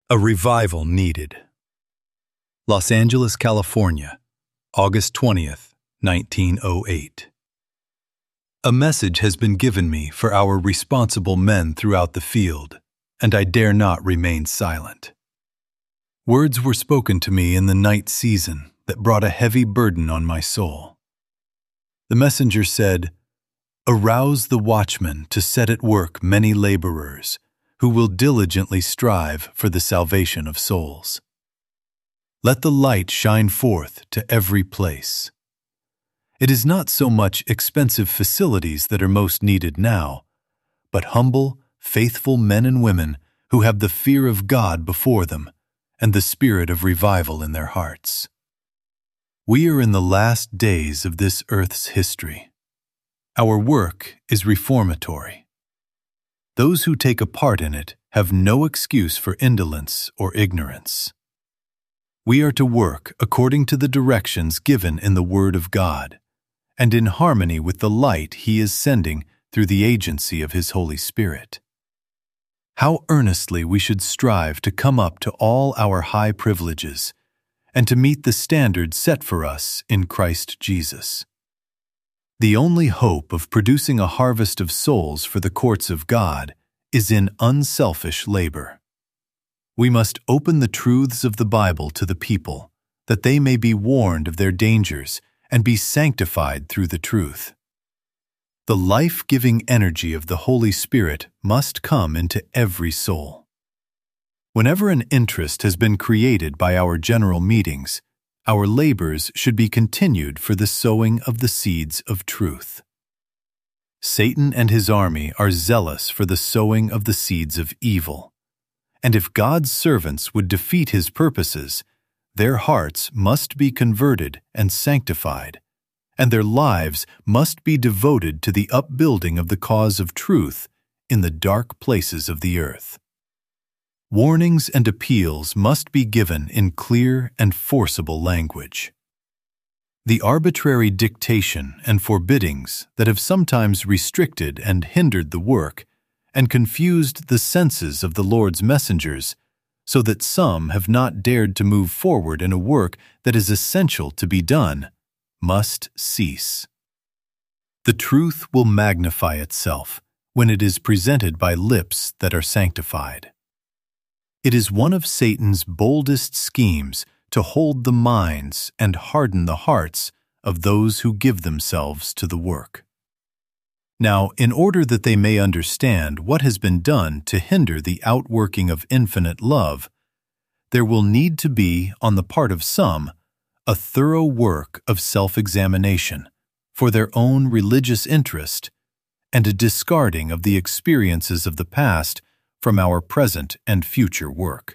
A revival needed. Los Angeles, California, August 20th, 1908. A message has been given me for our responsible men throughout the field, and I dare not remain silent. Words were spoken to me in the night season that brought a heavy burden on my soul. The messenger said, "Arouse the watchmen to set at work many laborers, who will diligently strive for the salvation of souls. Let the light shine forth to every place." It is not so much expensive facilities that are most needed now, but humble, faithful men and women who have the fear of God before them and the spirit of revival in their hearts. We are in the last days of this earth's history. Our work is reformatory. Those who take a part in it have no excuse for indolence or ignorance. We are to work according to the directions given in the Word of God, and in harmony with the light He is sending through the agency of His Holy Spirit. How earnestly we should strive to come up to all our high privileges, and to meet the standard set for us in Christ Jesus. The only hope of producing a harvest of souls for the courts of God is in unselfish labor. We must open the truths of the Bible to the people, that they may be warned of their dangers and be sanctified through the truth. The life-giving energy of the Holy Spirit must come into every soul. Whenever an interest has been created by our general meetings, our labors should be continued for the sowing of the seeds of truth. Satan and his army are zealous for the sowing of the seeds of evil, and if God's servants would defeat his purposes, their hearts must be converted and sanctified, and their lives must be devoted to the upbuilding of the cause of truth in the dark places of the earth. Warnings and appeals must be given in clear and forcible language. The arbitrary dictation and forbiddings that have sometimes restricted and hindered the work and confused the senses of the Lord's messengers, so that some have not dared to move forward in a work that is essential to be done, must cease. The truth will magnify itself when it is presented by lips that are sanctified. It is one of Satan's boldest schemes to hold the minds and harden the hearts of those who give themselves to the work. Now, in order that they may understand what has been done to hinder the outworking of infinite love, there will need to be, on the part of some, a thorough work of self-examination for their own religious interest and a discarding of the experiences of the past from our present and future work.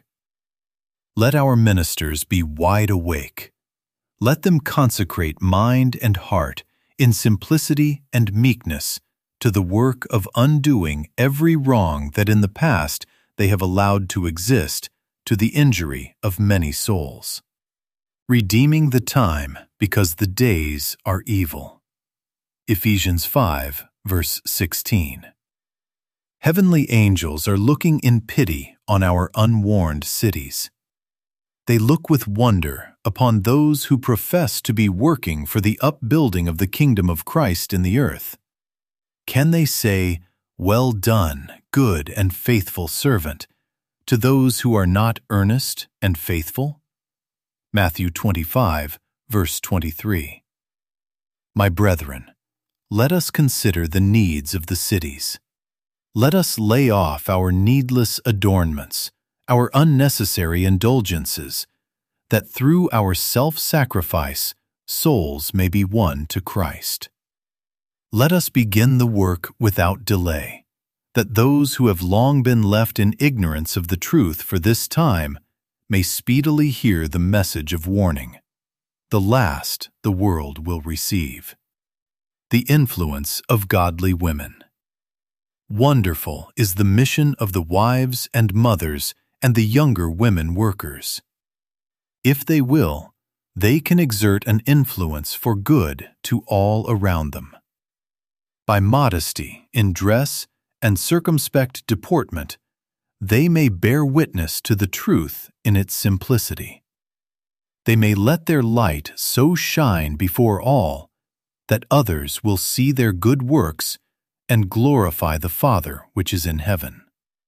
Let our ministers be wide awake. Let them consecrate mind and heart in simplicity and meekness to the work of undoing every wrong that in the past they have allowed to exist to the injury of many souls. Redeeming the time because the days are evil. Ephesians 5, verse 16. Heavenly angels are looking in pity on our unwarned cities. They look with wonder upon those who profess to be working for the upbuilding of the kingdom of Christ in the earth. Can they say, "Well done, good and faithful servant," to those who are not earnest and faithful? Matthew 25, verse 23. My brethren, let us consider the needs of the cities. Let us lay off our needless adornments, our unnecessary indulgences, that through our self-sacrifice souls may be won to Christ. Let us begin the work without delay, that those who have long been left in ignorance of the truth for this time may speedily hear the message of warning. The last the world will receive. The influence of godly women. Wonderful is the mission of the wives and mothers and the younger women workers. If they will, they can exert an influence for good to all around them. By modesty in dress and circumspect deportment, they may bear witness to the truth in its simplicity. They may let their light so shine before all that others will see their good works and glorify the Father which is in heaven.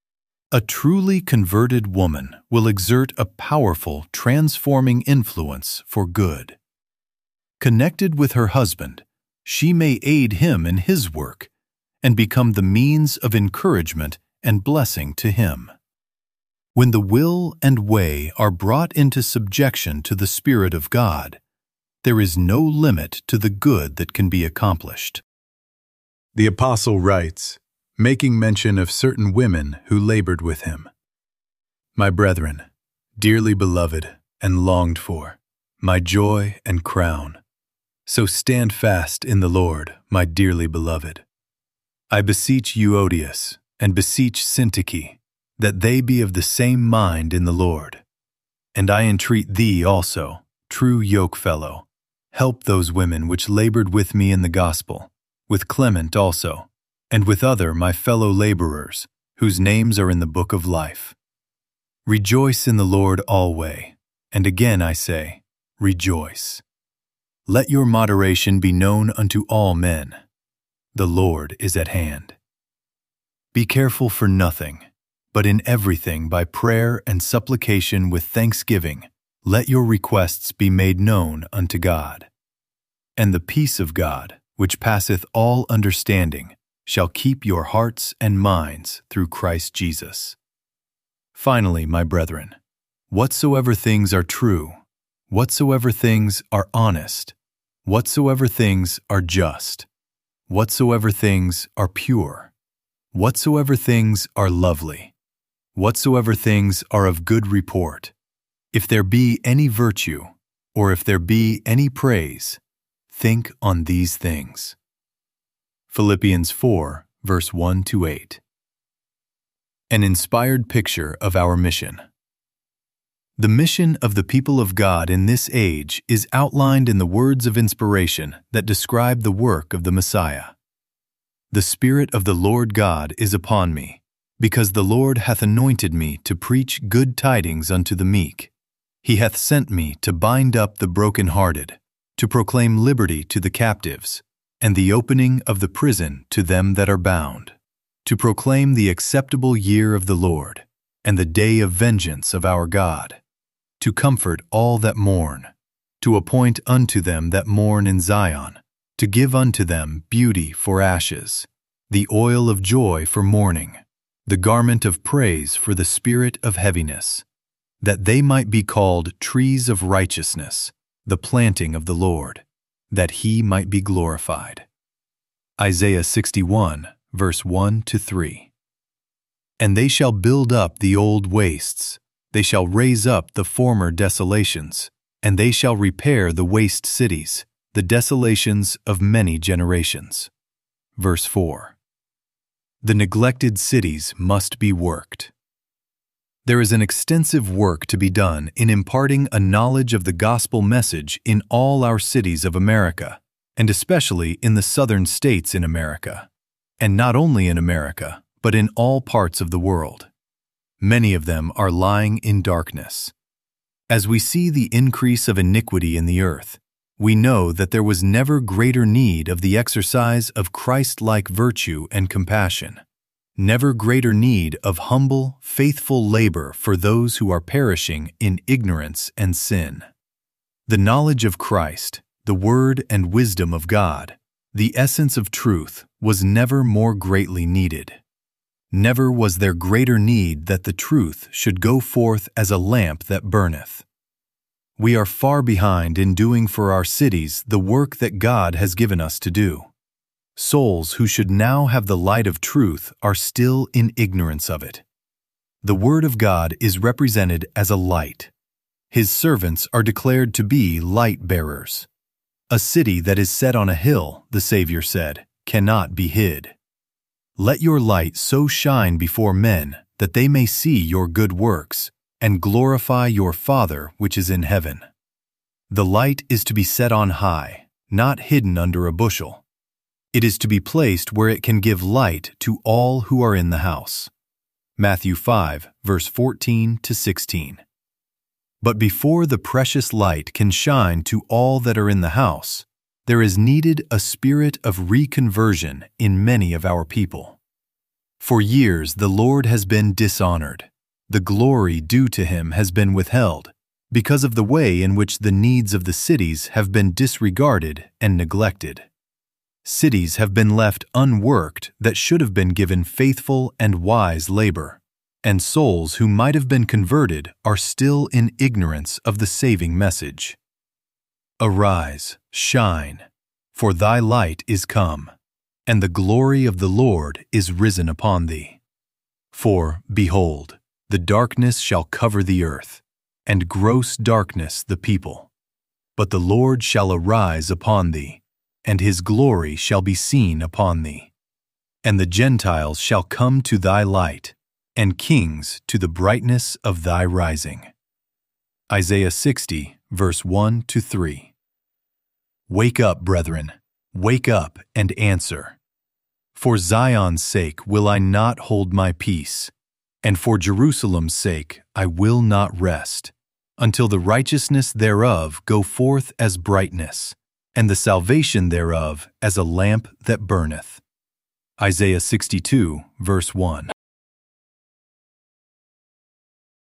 A truly converted woman will exert a powerful, transforming influence for good. Connected with her husband, she may aid him in his work and become the means of encouragement and blessing to him. When the will and way are brought into subjection to the Spirit of God, there is no limit to the good that can be accomplished. The Apostle writes, making mention of certain women who labored with him, "My brethren, dearly beloved and longed for, my joy and crown, so stand fast in the Lord, my dearly beloved. I beseech Euodias and beseech Syntyche, that they be of the same mind in the Lord. And I entreat thee also, true yokefellow, help those women which labored with me in the gospel, with Clement also, and with other my fellow laborers, whose names are in the book of life. Rejoice in the Lord alway, and again I say, rejoice. Let your moderation be known unto all men. The Lord is at hand. Be careful for nothing, but in everything by prayer and supplication with thanksgiving, let your requests be made known unto God. And the peace of God, which passeth all understanding, shall keep your hearts and minds through Christ Jesus. Finally, my brethren, whatsoever things are true, whatsoever things are honest, whatsoever things are just, whatsoever things are pure, whatsoever things are lovely, whatsoever things are of good report, if there be any virtue, or if there be any praise, think on these things. Philippians 4, verse 1-8. An inspired picture of our mission. The mission of the people of God in this age is outlined in the words of inspiration that describe the work of the Messiah. The Spirit of the Lord God is upon me, because the Lord hath anointed me to preach good tidings unto the meek. He hath sent me to bind up the brokenhearted, to proclaim liberty to the captives, and the opening of the prison to them that are bound, to proclaim the acceptable year of the Lord, and the day of vengeance of our God, to comfort all that mourn, to appoint unto them that mourn in Zion, to give unto them beauty for ashes, the oil of joy for mourning, the garment of praise for the spirit of heaviness, that they might be called trees of righteousness, the planting of the Lord, that he might be glorified. Isaiah 61, verse 1-3. And they shall build up the old wastes, they shall raise up the former desolations, and they shall repair the waste cities, the desolations of many generations. Verse 4. The neglected cities must be worked. There is an extensive work to be done in imparting a knowledge of the gospel message in all our cities of America, and especially in the southern states in America, and not only in America, but in all parts of the world. Many of them are lying in darkness. As we see the increase of iniquity in the earth, we know that there was never greater need of the exercise of Christ-like virtue and compassion, never greater need of humble, faithful labor for those who are perishing in ignorance and sin. The knowledge of Christ, the word and wisdom of God, the essence of truth, was never more greatly needed. Never was there greater need that the truth should go forth as a lamp that burneth. We are far behind in doing for our cities the work that God has given us to do. Souls who should now have the light of truth are still in ignorance of it. The Word of God is represented as a light. His servants are declared to be light-bearers. A city that is set on a hill, the Savior said, cannot be hid. Let your light so shine before men that they may see your good works and glorify your Father which is in heaven. The light is to be set on high, not hidden under a bushel. It is to be placed where it can give light to all who are in the house. Matthew 5, verse 14 to 16. But before the precious light can shine to all that are in the house, there is needed a spirit of reconversion in many of our people. For years the Lord has been dishonored. The glory due to him has been withheld because of the way in which the needs of the cities have been disregarded and neglected. Cities have been left unworked that should have been given faithful and wise labor, and souls who might have been converted are still in ignorance of the saving message. Arise, shine, for thy light is come, and the glory of the Lord is risen upon thee. For, behold, the darkness shall cover the earth, and gross darkness the people. But the Lord shall arise upon thee, and his glory shall be seen upon thee. And the Gentiles shall come to thy light, and kings to the brightness of thy rising. Isaiah 60, verse 1 to 3. Wake up, brethren, wake up and answer. For Zion's sake will I not hold my peace, and for Jerusalem's sake I will not rest, until the righteousness thereof go forth as brightness, and the salvation thereof as a lamp that burneth. Isaiah 62, verse 1.